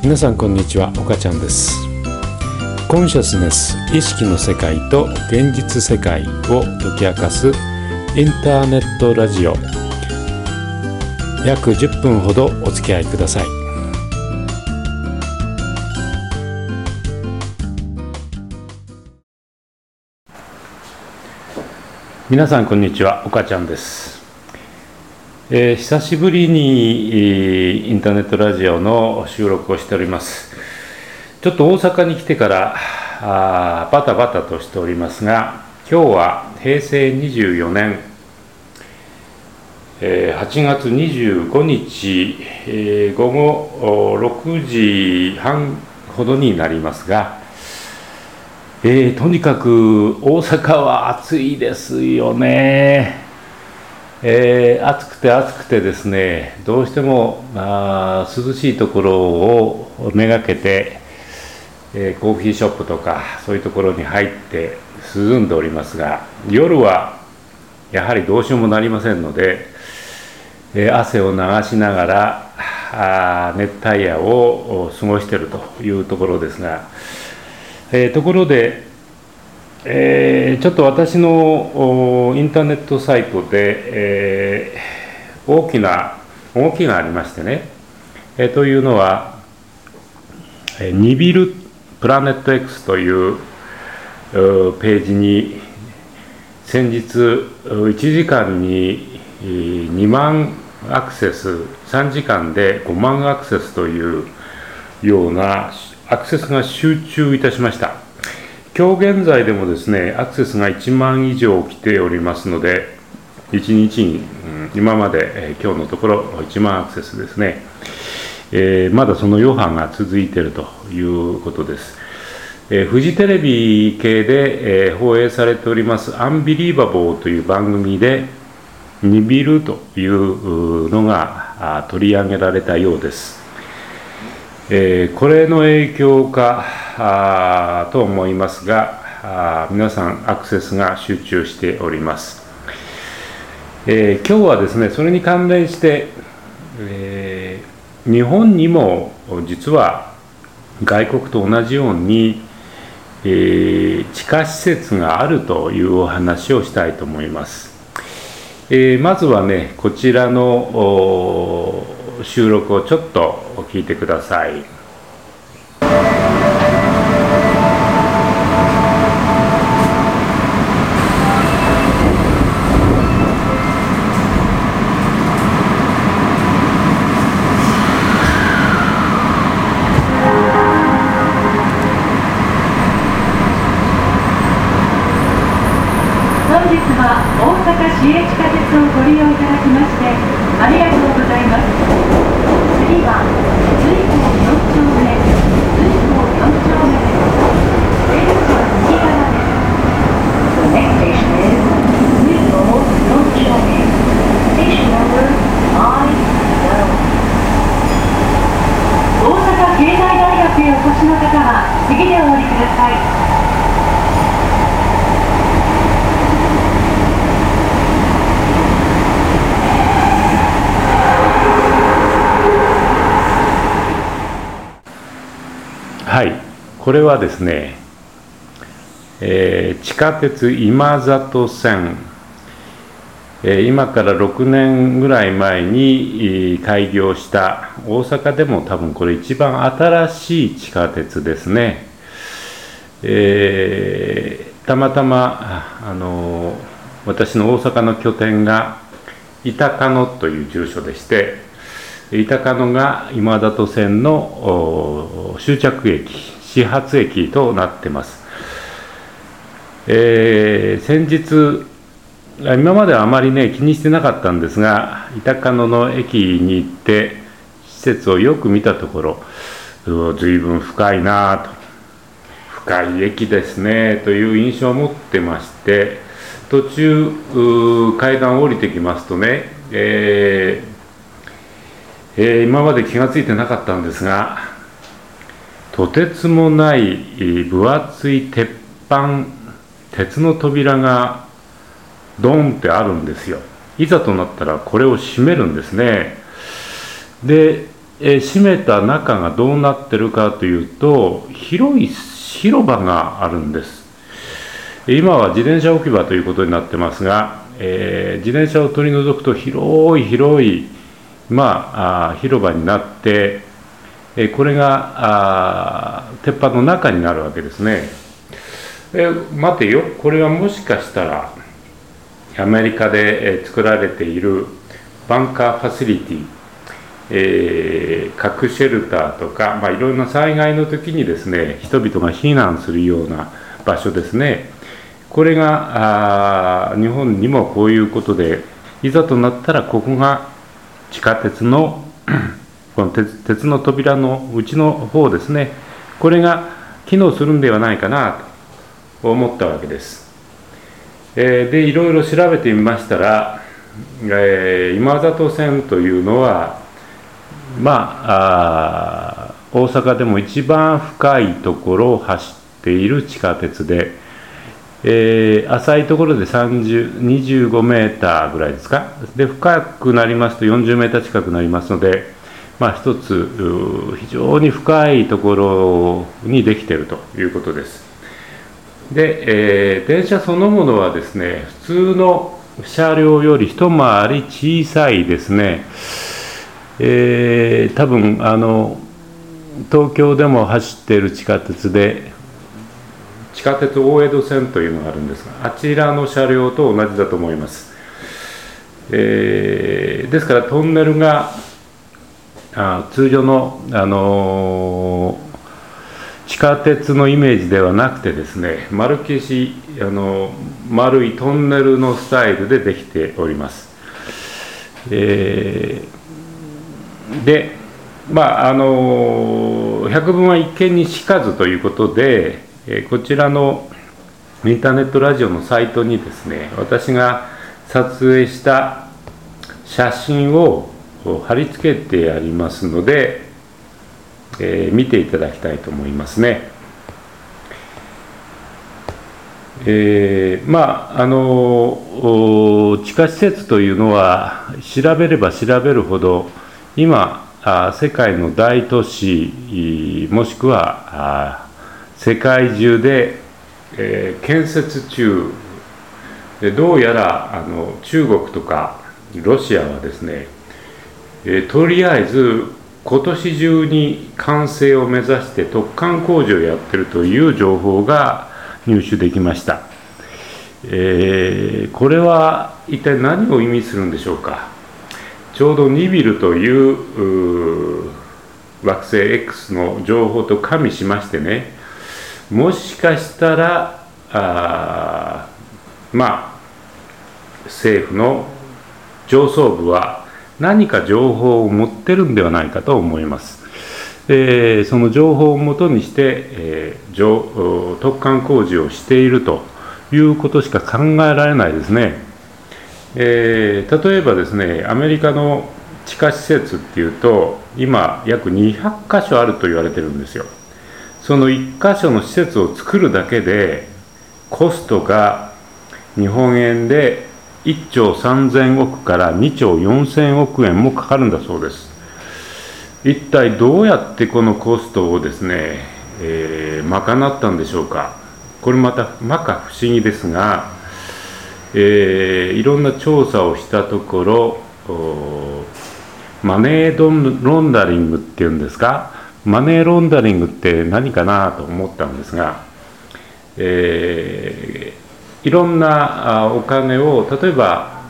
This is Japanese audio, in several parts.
皆さんこんにちは、岡ちゃんです。コンシャスネス、意識の世界と現実世界を解き明かすインターネットラジオ、約10分ほどお付き合いください。皆さんこんにちは、岡ちゃんです。久しぶりにインターネットラジオの収録をしております。ちょっと大阪に来てからバタバタとしておりますが、今日は平成24年、8月25日、午後6時半ほどになりますが、とにかく大阪は暑いですよね。暑くてですね、どうしても涼しいところをめがけて、コーヒーショップとかそういうところに入って涼んでおりますが、夜はやはりどうしようもなりませんので、汗を流しながら熱帯夜を過ごしているというところですが、ところでちょっと私のインターネットサイトで、大きな動きがありましてね、というのは、ニビルプラネット X というページに先日1時間に2万アクセス、3時間で5万アクセスというようなアクセスが集中いたしました。今日現在でもですね、アクセスが1万以上来ておりますので、1日に、今まで、今日のところ1万アクセスですね。まだその余波が続いているということです。フジテレビ系で、放映されておりますアンビリーバボーという番組でニビルというのが取り上げられたようです。これの影響かと思いますが、皆さんアクセスが集中しております。今日はですね、それに関連して、日本にも実は外国と同じように、地下施設があるというお話をしたいと思います。まずはね、こちらの収録をちょっと聞いてください。 本日は大阪市営地下鉄をご利用いただきましてありがとうございます。次は随光4丁目、随光4丁目です。出口は右側です。The next station is 随光4丁目。Station number I-12。大阪経済大学へお越しの方は次でお降りください。 はい、これはですね、地下鉄今里線、今から6年ぐらい前に開業した大阪でも多分これ一番新しい地下鉄ですね。たまたま私の大阪の拠点が板野という住所でして、板野が今里線の終着駅、始発駅となっています。先日、今まではあまりね気にしてなかったんですが、板野の駅に行って施設をよく見たところ、随分深いなと、深い駅ですねという印象を持ってまして、途中階段を降りてきますとね、今まで気がついてなかったんですが、とてつもない分厚い鉄の扉がドンってあるんですよ。いざとなったらこれを閉めるんですね。で、 閉めた中がどうなってるかというと、広い広場があるんです。今は自転車置き場ということになってますが、自転車を取り除くと広い広場になって、これが鉄板の中になるわけですね。待てよ、これはもしかしたらアメリカで作られているバンカーファシリティ、核シェルターとか、いろんな災害の時にですね、人々が避難するような場所ですね。これが日本にもこういうことで、いざとなったらここが地下鉄のこの鉄の扉の内の方ですね、これが機能するんではないかなと思ったわけです。でいろいろ調べてみましたら、今里線というのは大阪でも一番深いところを走っている地下鉄で、浅いところで25メーターぐらいですか。で深くなりますと40メーター近くなりますので、一つ非常に深いところにできているということです。で、電車そのものはですね、普通の車両より一回り小さいですね。多分東京でも走っている地下鉄で、地下鉄大江戸線というのがあるんですが、あちらの車両と同じだと思います。ですからトンネルが通常の、地下鉄のイメージではなくてですね、丸消し丸いトンネルのスタイルでできております。で百聞は一見にしかずということで、こちらのインターネットラジオのサイトにですね、私が撮影した写真を貼り付けてありますので、見ていただきたいと思いますね。地下施設というのは調べれば調べるほど、今世界の大都市もしくは世界中で、建設中で、どうやら中国とかロシアはですね、とりあえず今年中に完成を目指して突貫工事をやっているという情報が入手できました。これは一体何を意味するんでしょうか。ちょうどニビルという惑星 X の情報と加味しましてね、もしかしたら政府の上層部は何か情報を持ってるんではないかと思います。その情報をもとにして、突貫工事をしているということしか考えられないですね。例えばですね、アメリカの地下施設っていうと、今約200箇所あると言われてるんですよ。その1箇所の施設を作るだけでコストが日本円で1兆3000億から2兆4000億円もかかるんだそうです。一体どうやってこのコストをですね、賄ったんでしょうか。これまた摩訶不思議ですが、いろんな調査をしたところ、マネーロンダリングっていうんですか、マネーロンダリングって何かなと思ったんですが、いろんなお金を、例えば、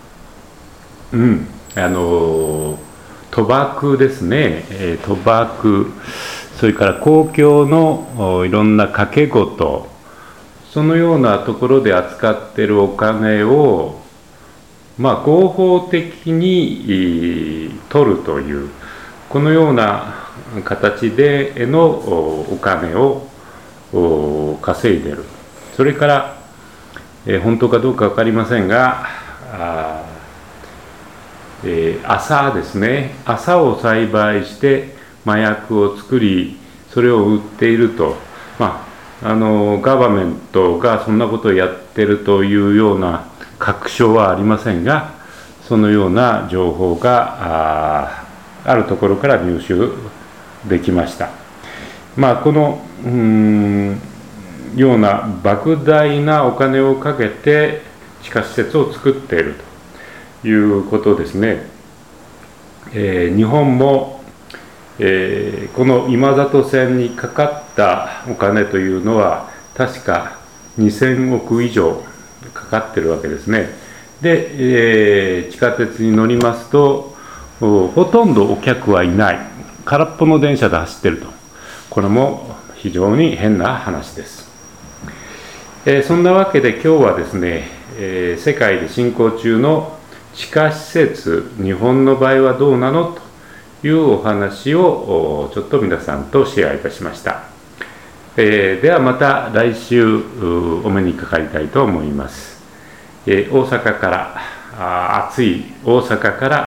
賭博ですね、賭博、それから公共のいろんな賭け事、そのようなところで扱っているお金を、合法的に取るという、このような形でのお金を稼いでいる。それから、本当かどうか分かりませんが、麻ですね、麻を栽培して麻薬を作り、それを売っていると、ガバメントがそんなことをやっているというような確証はありませんが、そのような情報があるところから入手できました。このような莫大なお金をかけて地下施設を作っているということですね。日本も、この今里線にかかったお金というのは確か2000億以上かかってるわけですね。で、地下鉄に乗りますとほとんどお客はいない、空っぽの電車で走っていると。これも非常に変な話です。そんなわけで今日はですね、世界で進行中の地下施設、日本の場合はどうなのというお話をちょっと皆さんとシェアいたしました。ではまた来週お目にかかりたいと思います。大阪から暑い大阪から